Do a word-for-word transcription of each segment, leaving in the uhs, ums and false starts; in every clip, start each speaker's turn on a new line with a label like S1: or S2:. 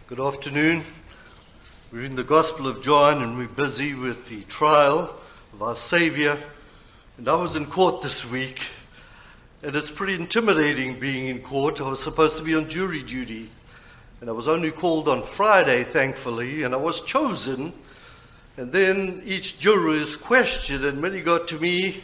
S1: Good afternoon. We're in the Gospel of John and we're busy with the trial of our Savior. And I was in court this week, and it's pretty intimidating being in court. I was supposed to be on jury duty, and I was only called on Friday, thankfully, and I was chosen. And then each juror is questioned, and when he got to me,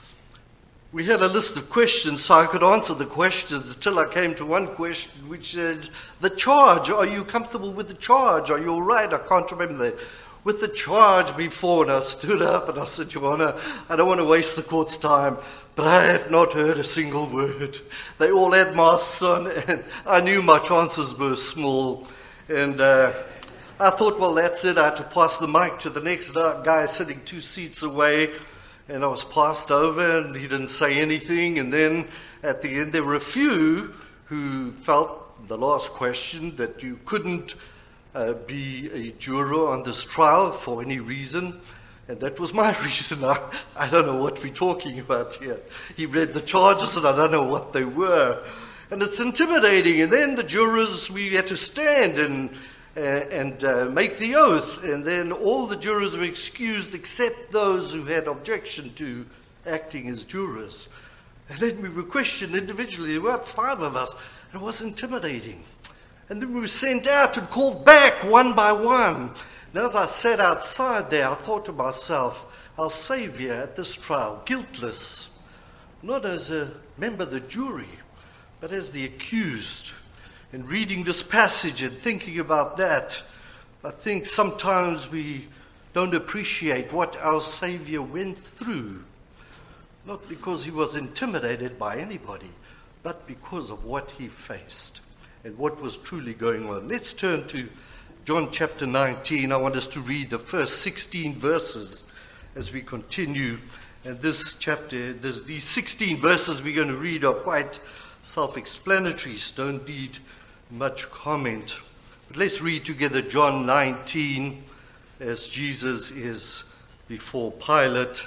S1: we had a list of questions so I could answer the questions until I came to one question which said, the charge, are you comfortable with the charge? Are you all right? I can't remember that. With the charge before, and I stood up and I said, Your Honor, I don't want to waste the court's time, but I have not heard a single word. They all had masks on, and I knew my chances were small. And uh, I thought, well, that's it. I had to pass the mic to the next guy sitting two seats away. And I was passed over, and he didn't say anything. And then at the end, there were a few who felt the last question that you couldn't uh, be a juror on this trial for any reason. And that was my reason. I, I don't know what we're talking about here. He read the charges, and I don't know what they were. And it's intimidating. And then the jurors, we had to stand and Uh, and uh, make the oath, and then all the jurors were excused except those who had objection to acting as jurors. And then we were questioned individually. There were about five of us, and it was intimidating. And then we were sent out and called back one by one. And as I sat outside there, I thought to myself, our Savior at this trial, guiltless, not as a member of the jury, but as the accused. And reading this passage and thinking about that, I think sometimes we don't appreciate what our Savior went through. Not because he was intimidated by anybody, but because of what he faced and what was truly going on. Let's turn to John chapter nineteen. I want us to read the first sixteen verses as we continue. And this chapter, this, these sixteen verses we're going to read are quite self-explanatory, so don't need much comment. But let's read together John nineteen as Jesus is before Pilate.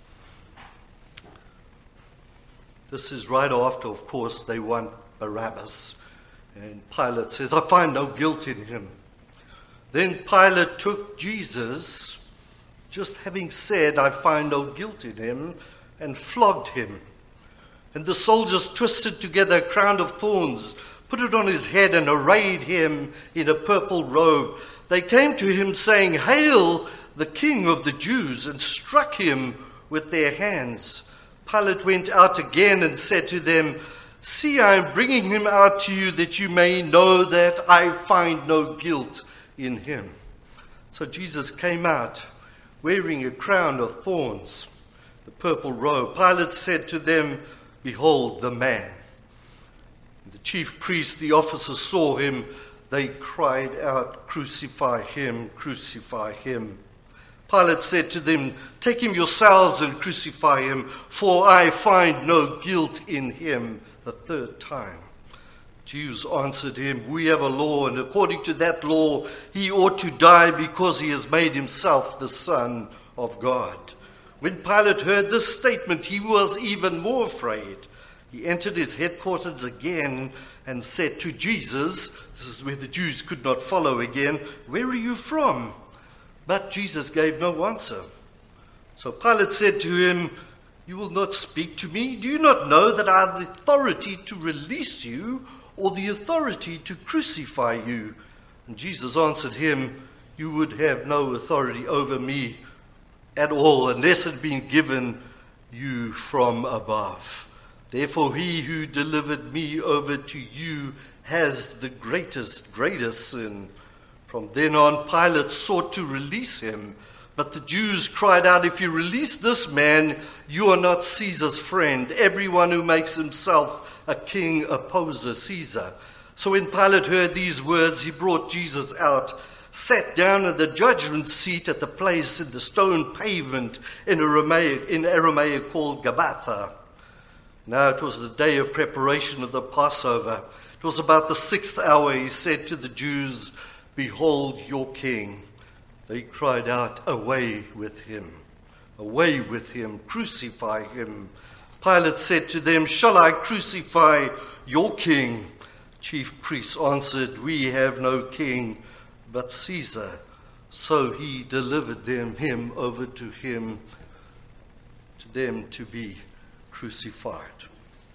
S1: This is right after, of course, they want Barabbas. And Pilate says, I find no guilt in him. Then Pilate took Jesus, just having said, I find no guilt in him, and flogged him. And the soldiers twisted together a crown of thorns, put it on his head, and arrayed him in a purple robe. They came to him saying, Hail, the King of the Jews, and struck him with their hands. Pilate went out again and said to them, See, I am bringing him out to you that you may know that I find no guilt in him. So Jesus came out wearing a crown of thorns, the purple robe. Pilate said to them, Behold the man. The chief priests, the officers saw him. They cried out, Crucify him, crucify him. Pilate said to them, Take him yourselves and crucify him, for I find no guilt in him. The third time. Jews answered him, We have a law, and according to that law he ought to die because he has made himself the Son of God. When Pilate heard this statement, he was even more afraid. He entered his headquarters again and said to Jesus, this is where the Jews could not follow again, Where are you from? But Jesus gave no answer. So Pilate said to him, You will not speak to me? Do you not know that I have the authority to release you or the authority to crucify you? And Jesus answered him, You would have no authority over me at all unless it had been given you from above. Therefore, he who delivered me over to you has the greatest, greatest sin. From then on, Pilate sought to release him. But the Jews cried out, If you release this man, you are not Caesar's friend. Everyone who makes himself a king opposes Caesar. So when Pilate heard these words, he brought Jesus out, sat down in the judgment seat at the place in the stone pavement in Aramaic, in Aramaic called Gabbatha. Now it was the day of preparation of the Passover. It was about the sixth hour. He said to the Jews, Behold your king. They cried out, Away with him, away with him, crucify him. Pilate said to them, Shall I crucify your king? chief priests answered, "We have no king but Caesar." So he delivered them him over to him to them to be crucified.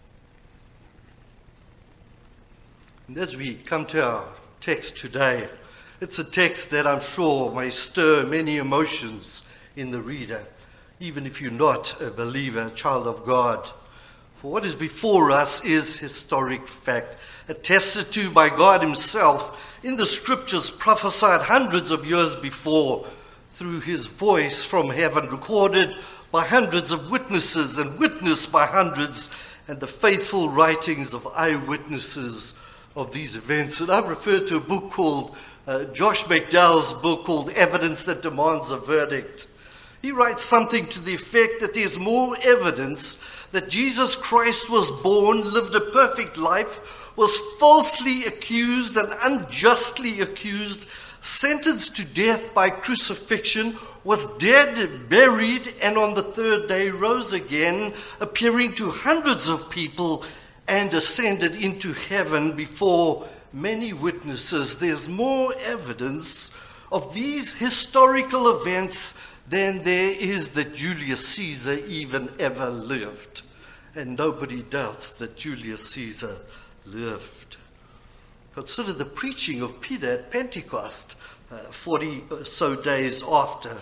S1: And as we come to our text today, it's a text that I'm sure may stir many emotions in the reader, even if you're not a believer, a child of God. For what is before us is historic fact, attested to by God himself in the scriptures, prophesied hundreds of years before through his voice from heaven, recorded by hundreds of witnesses and witnessed by hundreds, and the faithful writings of eyewitnesses of these events. And I've referred to a book called, uh, Josh McDowell's book called Evidence That Demands a Verdict. He writes something to the effect that there's more evidence that Jesus Christ was born, lived a perfect life, was falsely accused and unjustly accused, sentenced to death by crucifixion, was dead, buried, and on the third day rose again, appearing to hundreds of people, and ascended into heaven before many witnesses. There's more evidence of these historical events than there is that Julius Caesar even ever lived. And nobody doubts that Julius Caesar lived. Consider the preaching of Peter at Pentecost, uh, forty or so days after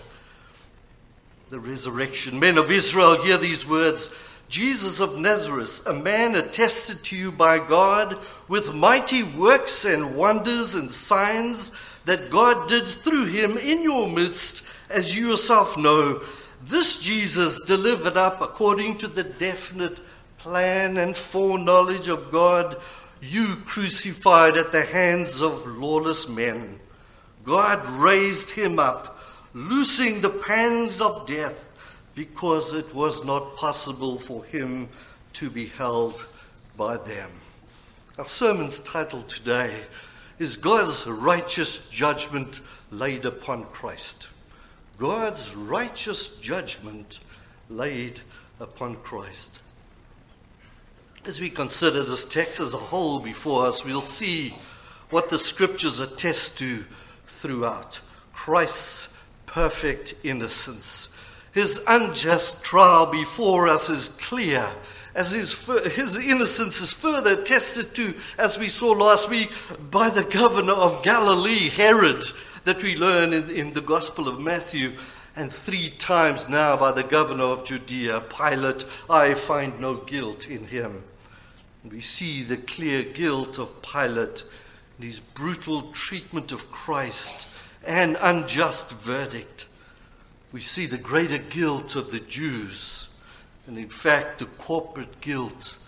S1: the resurrection. Men of Israel, hear these words. Jesus of Nazareth, a man attested to you by God with mighty works and wonders and signs that God did through him in your midst, as you yourself know. This Jesus delivered up according to the definite plan and foreknowledge of God, you crucified at the hands of lawless men. God raised him up, loosing the pangs of death, because it was not possible for him to be held by them. Our sermon's title today is God's Righteous Judgment Laid Upon Christ. God's righteous judgment laid upon Christ. As we consider this text as a whole before us, we'll see what the scriptures attest to throughout. Christ's perfect innocence. His unjust trial before us is clear, as his, his innocence is further attested to, as we saw last week, by the governor of Galilee, Herod, that we learn in, in the Gospel of Matthew, and three times now by the governor of Judea, Pilate. I find no guilt in him. And we see the clear guilt of Pilate, and his brutal treatment of Christ, and unjust verdict. We see the greater guilt of the Jews, and in fact the corporate guilt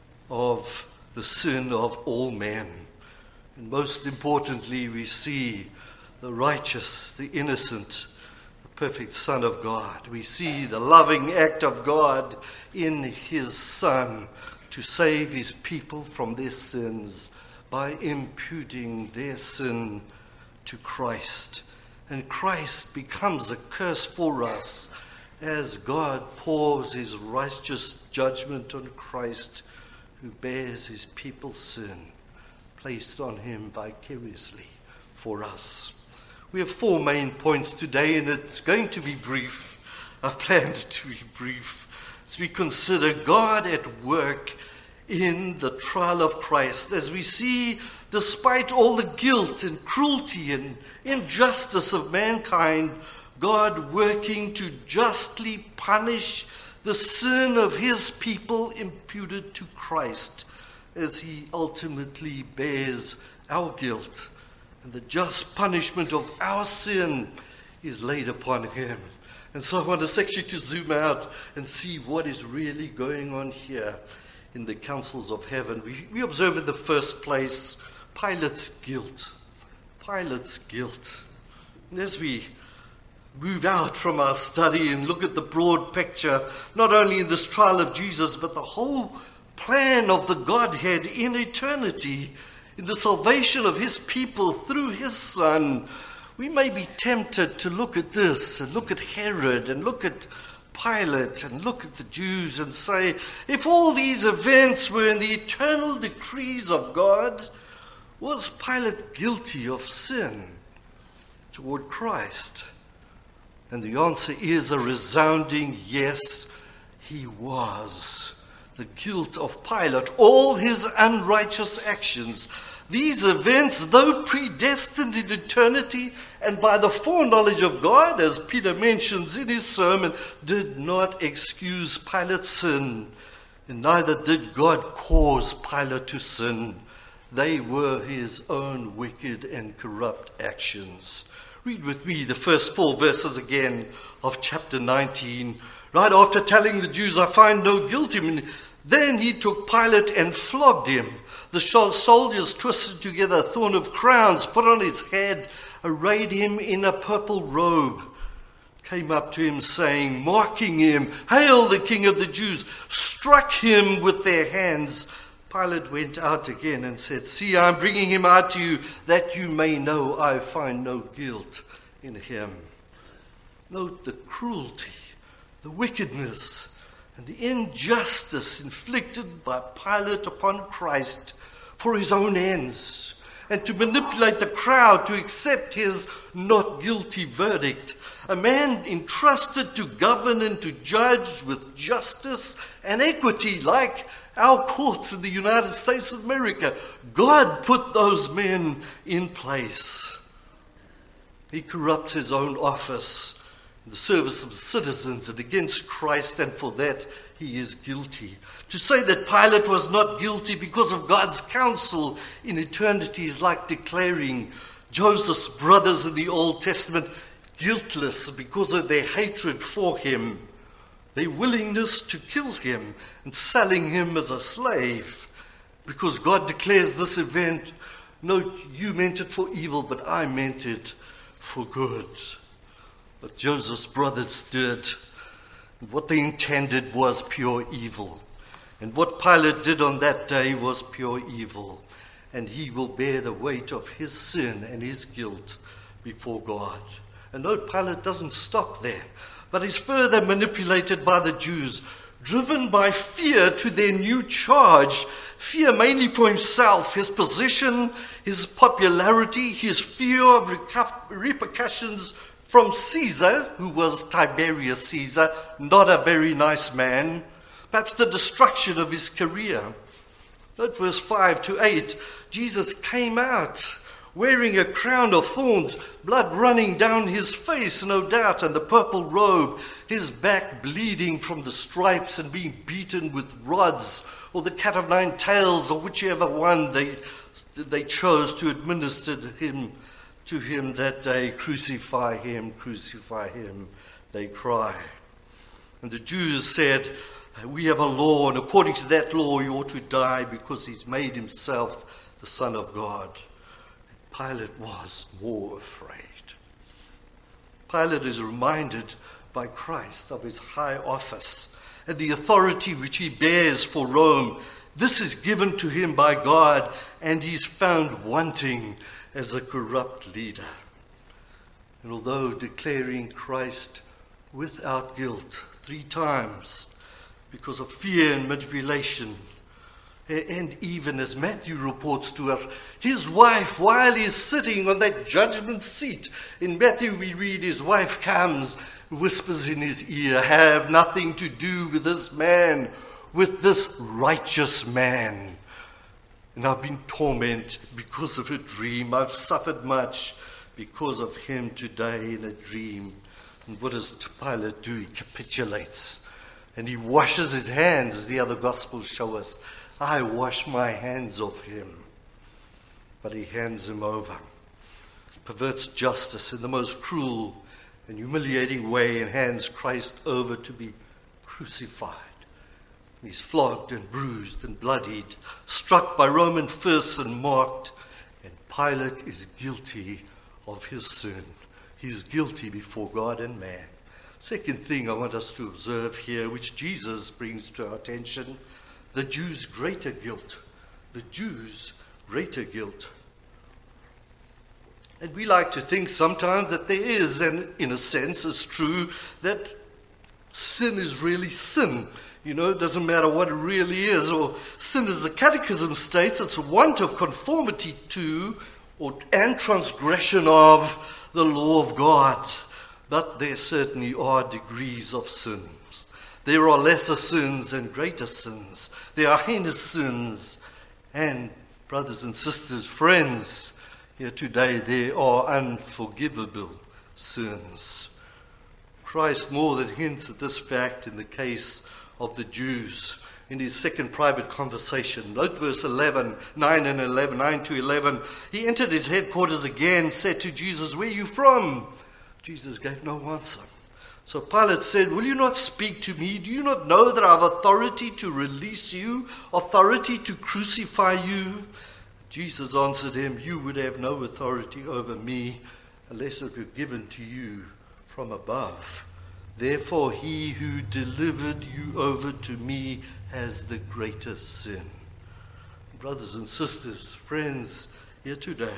S1: of the sin of all men. And most importantly, we see the righteous, the innocent, the perfect Son of God. We see the loving act of God in his Son to save his people from their sins by imputing their sin to Christ. And Christ becomes a curse for us as God pours his righteous judgment on Christ, who bears his people's sin, placed on him vicariously for us. We have four main points today, and it's going to be brief. I planned it to be brief as we consider God at work in the trial of Christ, as we see, despite all the guilt and cruelty and injustice of mankind, God working to justly punish the sin of his people imputed to Christ, as he ultimately bears our guilt. And the just punishment of our sin is laid upon him. And so I want us actually to zoom out and see what is really going on here in the councils of heaven. We, we observe in the first place Pilate's guilt. Pilate's guilt. And as we move out from our study and look at the broad picture, not only in this trial of Jesus, but the whole plan of the Godhead in eternity, in the salvation of his people through his Son, we may be tempted to look at this and look at Herod and look at Pilate and look at the Jews and say, if all these events were in the eternal decrees of God, Was Pilate guilty of sin toward Christ? And the answer is a resounding yes, he was. The guilt of Pilate, all his unrighteous actions, these events, though predestined in eternity and by the foreknowledge of God, as Peter mentions in his sermon, did not excuse Pilate's sin, and neither did God cause Pilate to sin. They were his own wicked and corrupt actions. Read with me the first four verses again of chapter nineteen. Right after telling the Jews, I find no guilt in him, then he took Pilate and flogged him. The soldiers twisted together a thorn of crowns, put on his head, arrayed him in a purple robe, came up to him saying, mocking him, "Hail the King of the Jews," struck him with their hands. Pilate went out again and said, "See, I'm bringing him out to you, that you may know I find no guilt in him." Note the cruelty, the wickedness, and the injustice inflicted by Pilate upon Christ for his own ends, and to manipulate the crowd to accept his not guilty verdict. A man entrusted to govern and to judge with justice and equity, like our courts in the United States of America. God put those men in place. He corrupts his own office in the service of citizens and against Christ, and for that he is guilty. To say that Pilate was not guilty because of God's counsel in eternity is like declaring Joseph's brothers in the Old Testament guiltless because of their hatred for him, their willingness to kill him and selling him as a slave, because God declares this event, "No, you meant it for evil, but I meant it for good." But Joseph's brothers did. And what they intended was pure evil. And what Pilate did on that day was pure evil. And he will bear the weight of his sin and his guilt before God. And note, Pilate doesn't stop there, but is further manipulated by the Jews, driven by fear to their new charge. Fear mainly for himself, his position, his popularity, his fear of recu- repercussions from Caesar, who was Tiberius Caesar, not a very nice man, perhaps the destruction of his career. Note verse five to eight. Jesus came out wearing a crown of thorns, blood running down his face, no doubt, and the purple robe, his back bleeding from the stripes and being beaten with rods, or the cat of nine tails, or whichever one they, they chose to administer to him, to him that day. "Crucify him, crucify him," they cry. And the Jews said, "We have a law, and according to that law he ought to die because he's made himself the Son of God." Pilate was more afraid. Pilate is reminded by Christ of his high office and the authority which he bears for Rome. This is given to him by God, and he's found wanting as a corrupt leader. And although declaring Christ without guilt three times because of fear and manipulation, and even as Matthew reports to us, his wife, while he's sitting on that judgment seat, in Matthew we read his wife comes, whispers in his ear, "Have nothing to do with this man, with this righteous man. And I've been tormented because of a dream. I've suffered much because of him today in a dream." And what does Pilate do? He capitulates. And he washes his hands, as the other Gospels show us. "I wash my hands of him." But he hands him over, perverts justice in the most cruel and humiliating way, and hands Christ over to be crucified. He's flogged and bruised and bloodied, struck by Roman fists and marked, and Pilate is guilty of his sin. He is guilty before God and man. Second thing I want us to observe here, which Jesus brings to our attention, the Jews' greater guilt. The Jews' greater guilt. And we like to think sometimes that there is, and in a sense it's true, that sin is really sin. You know, it doesn't matter what it really is. Or sin, as the Catechism states, it's a want of conformity to or and transgression of the law of God. But there certainly are degrees of sins. There are lesser sins and greater sins. There are heinous sins. And brothers and sisters, friends, here today there are unforgivable sins. Christ more than hints at this fact in the case of the Jews in his second private conversation. Note verse eleven, nine and eleven, nine to eleven. He entered his headquarters again, said to Jesus, "Where are you from?" Jesus gave no answer. So Pilate said, "Will you not speak to me? Do you not know that I have authority to release you, authority to crucify you?" Jesus answered him, "You would have no authority over me unless it were given to you from above. Therefore he who delivered you over to me has the greater sin." Brothers and sisters, friends, here today,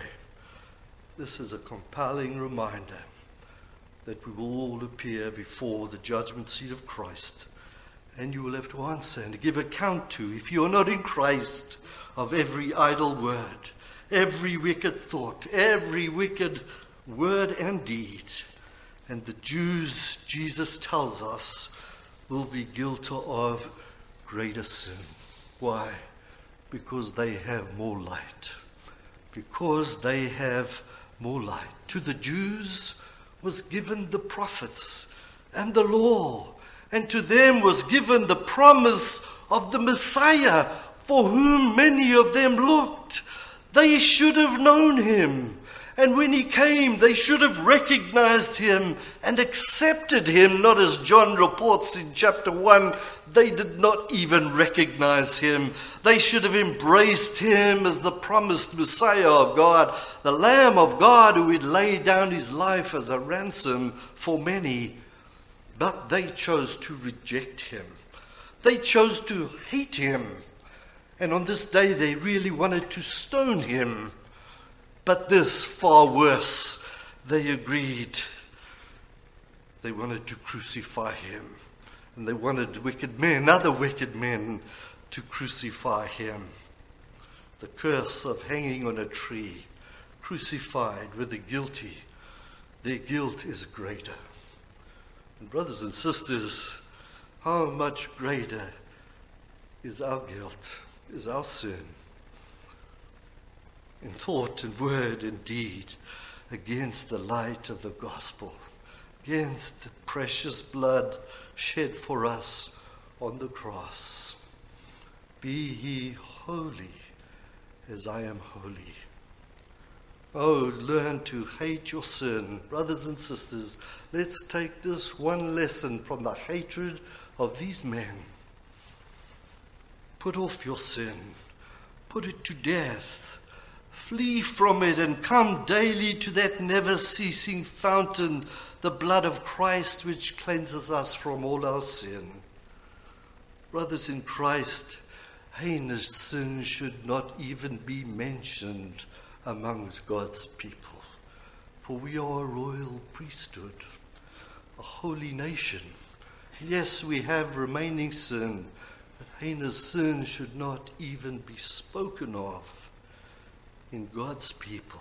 S1: this is a compelling reminder that we will all appear before the judgment seat of Christ, and you will have to answer and give account to, if you are not in Christ, of every idle word, every wicked thought, every wicked word and deed. And the Jews, Jesus tells us, will be guilty of greater sin. Why? Because they have more light. Because they have more light. To the Jews was given the prophets and the law, and to them was given the promise of the Messiah, for whom many of them looked. They should have known him. And when he came, they should have recognized him and accepted him, not as John reports in chapter one, they did not even recognize him. They should have embraced him as the promised Messiah of God, the Lamb of God who would lay down his life as a ransom for many. But they chose to reject him. They chose to hate him. And on this day, they really wanted to stone him. But this, far worse, they agreed. They wanted to crucify him. And they wanted wicked men, other wicked men, to crucify him. The curse of hanging on a tree, crucified with the guilty, their guilt is greater. And brothers and sisters, how much greater is our guilt, is our sin, in thought and word and deed, against the light of the gospel, against the precious blood shed for us on the cross. Be ye holy as I am holy. Oh, learn to hate your sin. Brothers and sisters, let's take this one lesson from the hatred of these men. Put off your sin. Put it to death. Flee from it and come daily to that never-ceasing fountain, the blood of Christ, which cleanses us from all our sin. Brothers in Christ, heinous sin should not even be mentioned amongst God's people. For we are a royal priesthood, a holy nation. Yes, we have remaining sin, but heinous sin should not even be spoken of in God's people.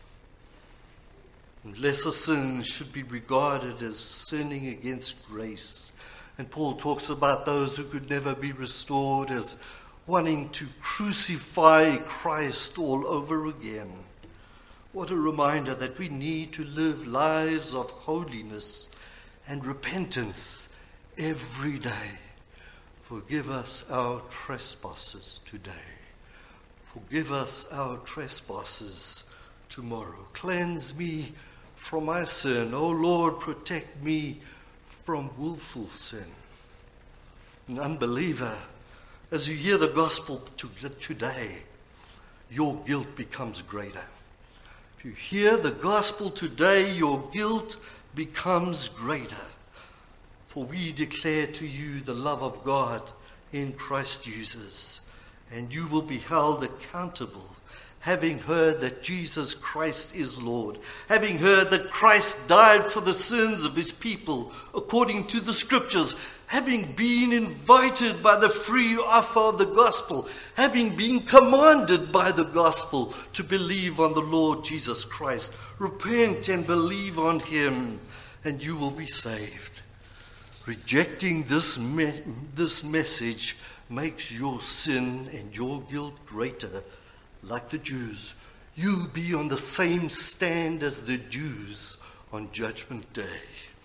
S1: And lesser sins should be regarded as sinning against grace. And Paul talks about those who could never be restored as wanting to crucify Christ all over again. What a reminder that we need to live lives of holiness and repentance every day. Forgive us our trespasses today. Forgive us our trespasses tomorrow. Cleanse me from my sin. O Lord, protect me from willful sin. An unbeliever, as you hear the gospel to, today, your guilt becomes greater. If you hear the gospel today, your guilt becomes greater. For we declare to you the love of God in Christ Jesus, and you will be held accountable having heard that Jesus Christ is Lord, having heard that Christ died for the sins of his people according to the scriptures, having been invited by the free offer of the gospel, having been commanded by the gospel to believe on the Lord Jesus Christ, repent and believe on him, and you will be saved. Rejecting this me- this message makes your sin and your guilt greater. Like the Jews, you'll be on the same stand as the Jews on Judgment Day.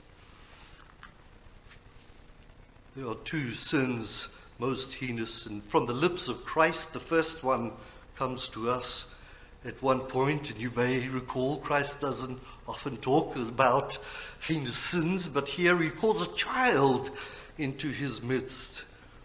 S1: There are two sins most heinous, and from the lips of Christ, the first one comes to us at one point, and you may recall Christ doesn't often talk about heinous sins, but here he calls a child into his midst.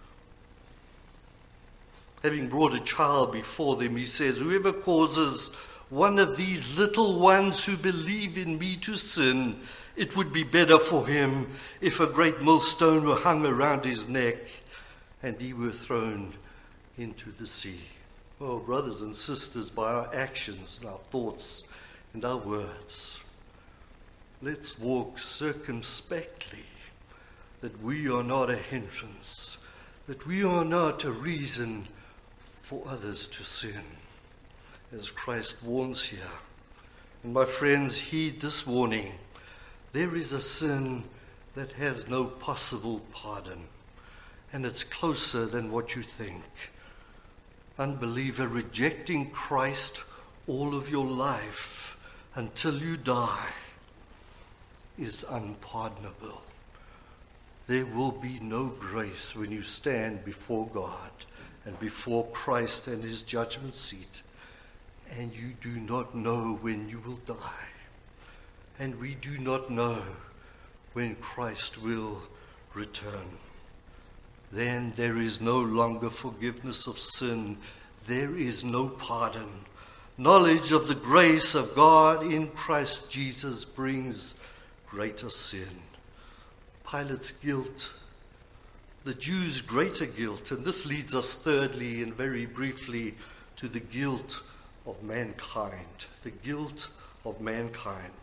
S1: Having brought a child before them, he says, whoever causes one of these little ones who believe in me to sin, it would be better for him if a great millstone were hung around his neck and he were thrown into the sea. Oh, brothers and sisters, by our actions and our thoughts and our words, let's walk circumspectly, that we are not a hindrance, that we are not a reason for others to sin, as Christ warns here. And my friends, heed this warning. There is a sin that has no possible pardon, and it's closer than what you think. Unbeliever, rejecting Christ all of your life until you die is unpardonable. There will be no grace when you stand before God and before Christ and his judgment seat, and you do not know when you will die. And we do not know when Christ will return. Then there is no longer forgiveness of sin. There is no pardon. Knowledge of the grace of God in Christ Jesus brings greater sin. Pilate's guilt, the Jews' greater guilt, and this leads us thirdly and very briefly to the guilt of mankind. The guilt of mankind.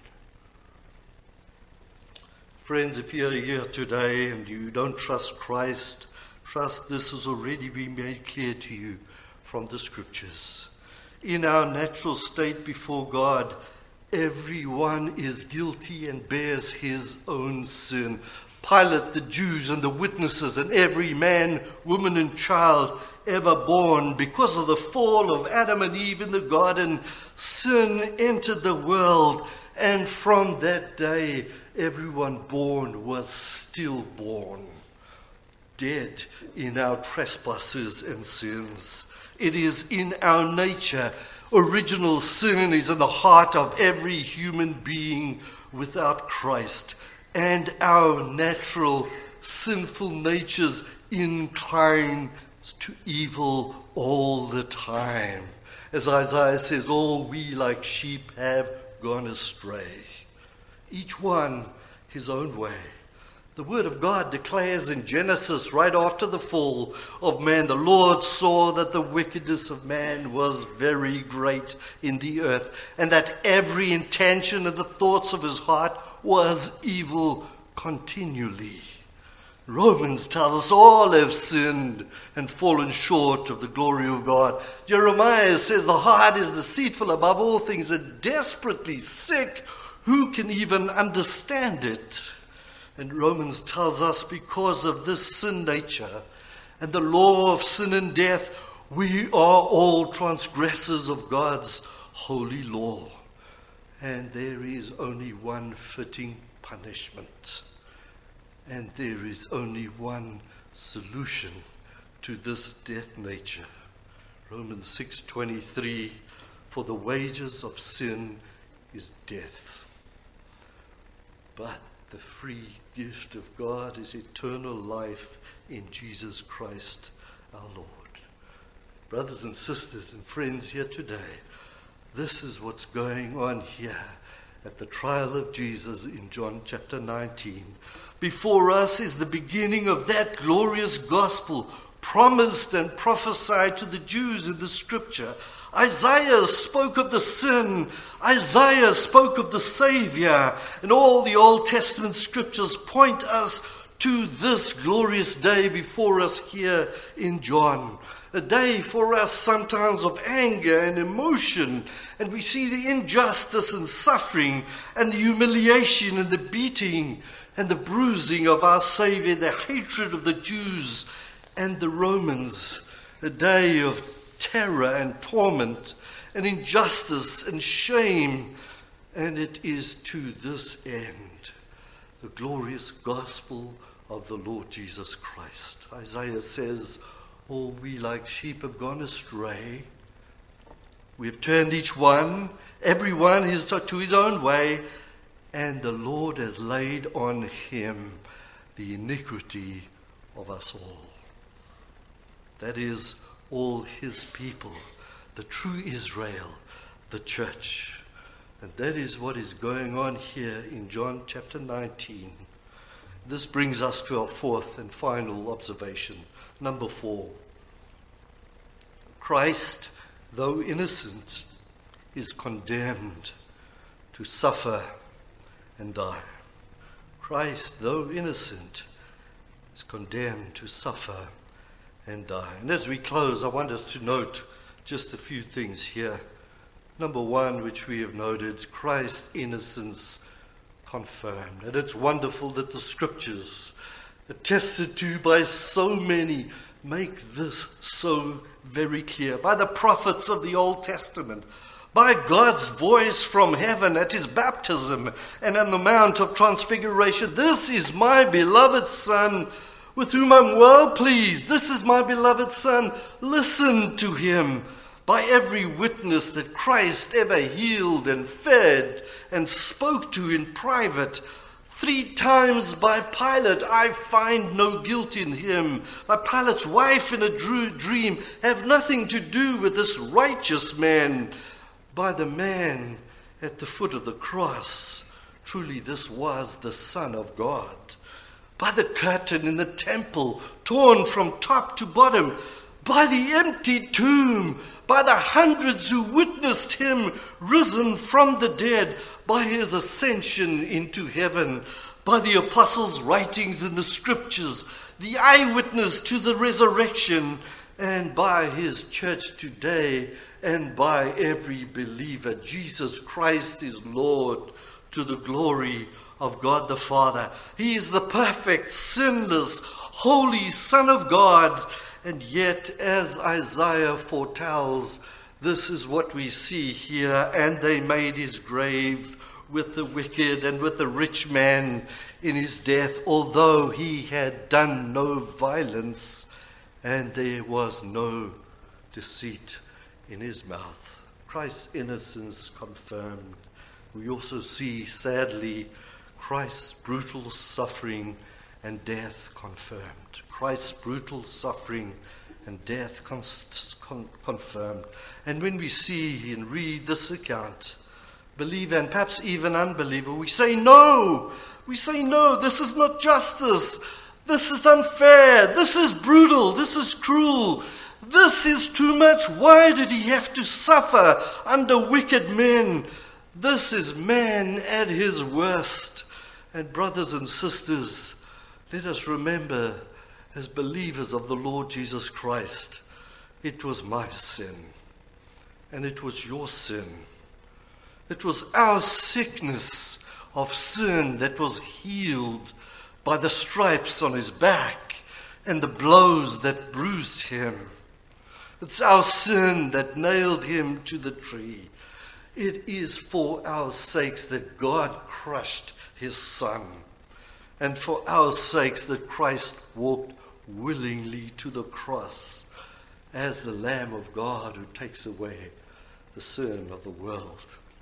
S1: Friends, if you're here today and you don't trust Christ, trust this has already been made clear to you from the scriptures. In our natural state before God, everyone is guilty and bears his own sin. Pilate, the Jews, and the witnesses, and every man, woman, and child ever born, because of the fall of Adam and Eve in the garden, sin entered the world, and from that day, everyone born was stillborn, dead in our trespasses and sins. It is in our nature. Original sin is in the heart of every human being without Christ, and our natural sinful natures incline to evil all the time. As Isaiah says, all we like sheep have gone astray, each one his own way. The word of God declares in Genesis, right after the fall of man, the Lord saw that the wickedness of man was very great in the earth, and that every intention of the thoughts of his heart was evil continually. Romans tells us all have sinned and fallen short of the glory of God. Jeremiah says the heart is deceitful above all things and desperately sick. Who can even understand it? And Romans tells us because of this sin nature and the law of sin and death, we are all transgressors of God's holy law. And there is only one fitting punishment. And there is only one solution to this death nature. Romans six twenty-three, for the wages of sin is death, but the free gift of God is eternal life in Jesus Christ our Lord. Brothers and sisters and friends here today, this is what's going on here at the trial of Jesus in John chapter nineteen. Before us is the beginning of that glorious gospel promised and prophesied to the Jews in the scripture. Isaiah spoke of the sin. Isaiah spoke of the Savior. And all the Old Testament scriptures point us to this glorious day before us here in John. A day for us sometimes of anger and emotion. And we see the injustice and suffering and the humiliation and the beating and the bruising of our Savior, the hatred of the Jews and the Romans. A day of terror and torment and injustice and shame. And it is to this end the glorious gospel of the Lord Jesus Christ. Isaiah says, all we like sheep have gone astray. We have turned each one, every one is to his own way, and the Lord has laid on him the iniquity of us all. That is, all his people, the true Israel, the church. And that is what is going on here in John chapter nineteen. This brings us to our fourth and final observation. Number four. Christ, though innocent, is condemned to suffer and die. Christ, though innocent, is condemned to suffer and die. And as we close, I want us to note just a few things here. Number one, which we have noted, Christ's innocence confirmed. And it's wonderful that the scriptures, attested to by so many, make this so very clear. By the prophets of the Old Testament, by God's voice from heaven at his baptism and on the Mount of Transfiguration. This is my beloved Son, with whom I'm well pleased. This is my beloved Son. Listen to him. By every witness that Christ ever healed and fed and spoke to in private, three times by Pilate, I find no guilt in him. By Pilate's wife in a dream have nothing to do with this righteous man. By the man at the foot of the cross, truly this was the Son of God. By the curtain in the temple, torn from top to bottom, by the empty tomb, by the hundreds who witnessed him risen from the dead, by his ascension into heaven, by the apostles' writings in the scriptures, the eyewitness to the resurrection, and by his church today, and by every believer. Jesus Christ is Lord, to the glory of God the Father. He is the perfect, sinless, holy Son of God. And yet, as Isaiah foretells, this is what we see here. And they made his grave with the wicked and with the rich man in his death, although he had done no violence, and there was no deceit in his mouth. Christ's innocence confirmed. We also see, sadly, Christ's brutal suffering and death confirmed. Christ's brutal suffering and death con- con- confirmed. And when we see and read this account, believer and perhaps even unbeliever, we say no. We say no, this is not justice. This is unfair. This is brutal. This is cruel. This is too much. Why did he have to suffer under wicked men? This is man at his worst. And brothers and sisters, let us remember, as believers of the Lord Jesus Christ, it was my sin, and it was your sin. It was our sickness of sin that was healed by the stripes on his back and the blows that bruised him. It's our sin that nailed him to the tree. It is for our sakes that God crushed his Son, and for our sakes that Christ walked willingly to the cross as the Lamb of God who takes away the sin of the world.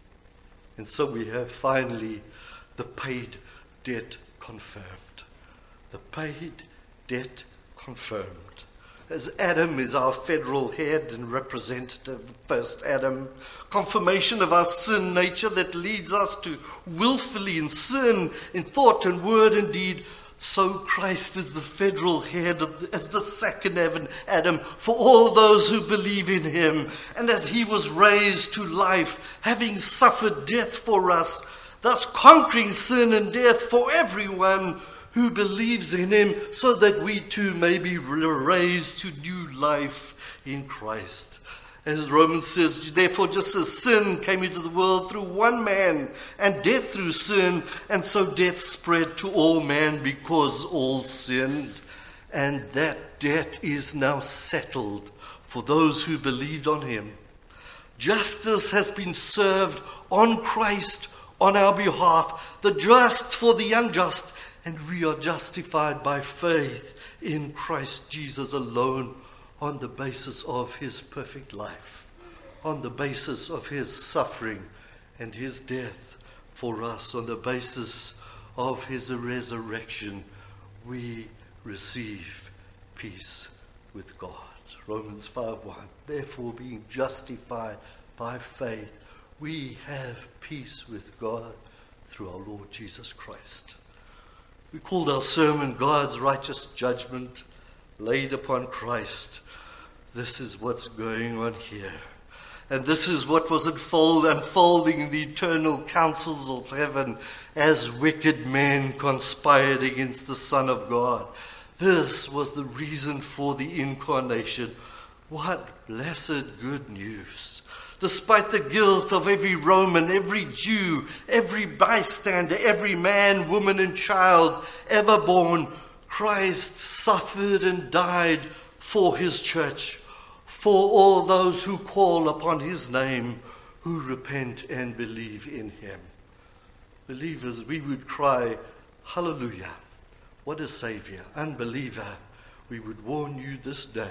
S1: And so we have finally the paid debt confirmed. The paid debt confirmed. As Adam is our federal head and representative, the first Adam, confirmation of our sin nature that leads us to willfully in sin in thought and word and deed, so Christ is the federal head, of the, as the second Adam for all those who believe in him. And as he was raised to life, having suffered death for us, thus conquering sin and death for everyone who believes in him, so that we too may be raised to new life in Christ. As Romans says, therefore just as sin came into the world through one man, and death through sin, and so death spread to all men because all sinned. And that debt is now settled for those who believed on him. Justice has been served on Christ on our behalf, the just for the unjust, and we are justified by faith in Christ Jesus alone, on the basis of his perfect life, on the basis of his suffering and his death for us, on the basis of his resurrection, we receive peace with God. Romans five one. Therefore, being justified by faith, we have peace with God through our Lord Jesus Christ. We called our sermon God's righteous judgment laid upon Christ. This is what's going on here. And this is what was unfold, unfolding in the eternal councils of heaven as wicked men conspired against the Son of God. This was the reason for the incarnation. What blessed good news. Despite the guilt of every Roman, every Jew, every bystander, every man, woman, and child ever born, Christ suffered and died for his church, for all those who call upon his name, who repent and believe in him. Believers, we would cry, hallelujah, what a Savior. Unbeliever, we would warn you this day,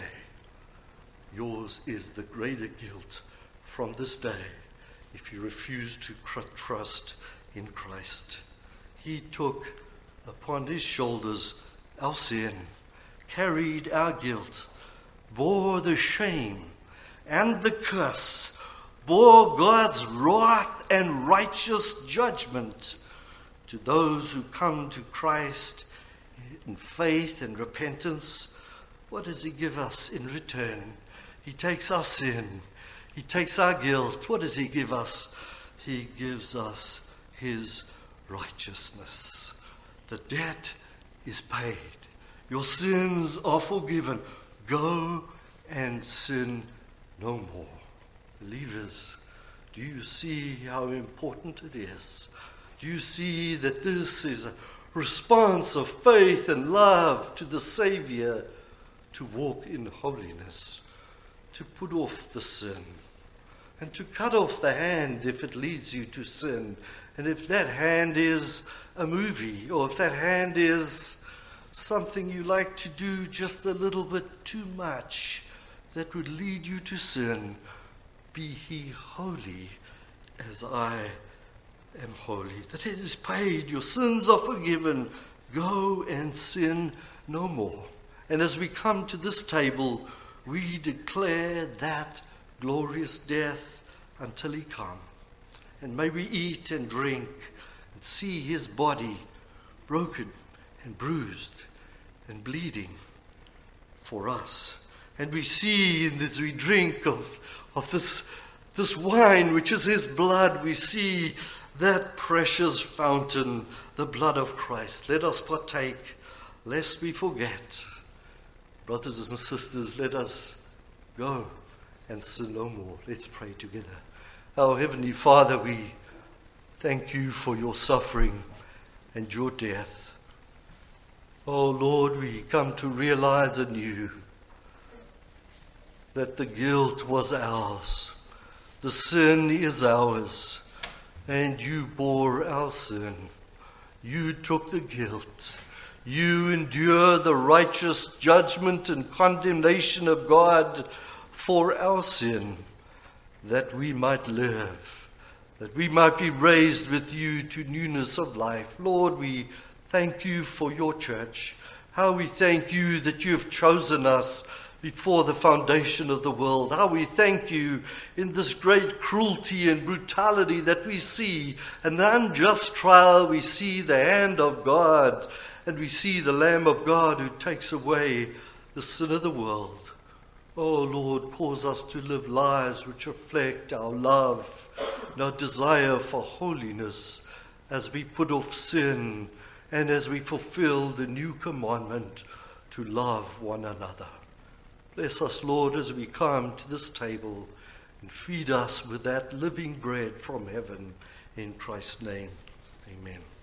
S1: yours is the greater guilt from this day if you refuse to trust in Christ. He took upon his shoulders our sin, carried our guilt, bore the shame and the curse, bore God's wrath and righteous judgment to those who come to Christ in faith and repentance. What does he give us in return? He takes our sin. He takes our guilt. What does he give us? He gives us his righteousness. The debt is paid. Your sins are forgiven. Go and sin no more. Believers, do you see how important it is? Do you see that this is a response of faith and love to the Savior to walk in holiness, to put off the sin, and to cut off the hand if it leads you to sin? And if that hand is a movie, or if that hand is something you like to do just a little bit too much that would lead you to sin, be ye holy as I am holy. That it is paid, your sins are forgiven, go and sin no more. And as we come to this table, we declare that glorious death until he come. And may we eat and drink and see his body broken and bruised and bleeding for us. And we see, and as we drink of, of this, this wine, which is his blood, we see that precious fountain, the blood of Christ. Let us partake, lest we forget. Brothers and sisters, let us go and sin no more. Let's pray together. Our Heavenly Father, we thank you for your suffering and your death. Oh Lord, we come to realize anew that the guilt was ours, the sin is ours, and you bore our sin. You took the guilt. You endured the righteous judgment and condemnation of God for our sin, that we might live, that we might be raised with you to newness of life. Lord, we thank you for your church. How we thank you that you have chosen us before the foundation of the world. How we thank you in this great cruelty and brutality that we see, and the unjust trial we see the hand of God, and we see the Lamb of God who takes away the sin of the world. Oh Lord, cause us to live lives which reflect our love and our desire for holiness as we put off sin and as we fulfill the new commandment to love one another. Bless us, Lord, as we come to this table, and feed us with that living bread from heaven. In Christ's name, amen.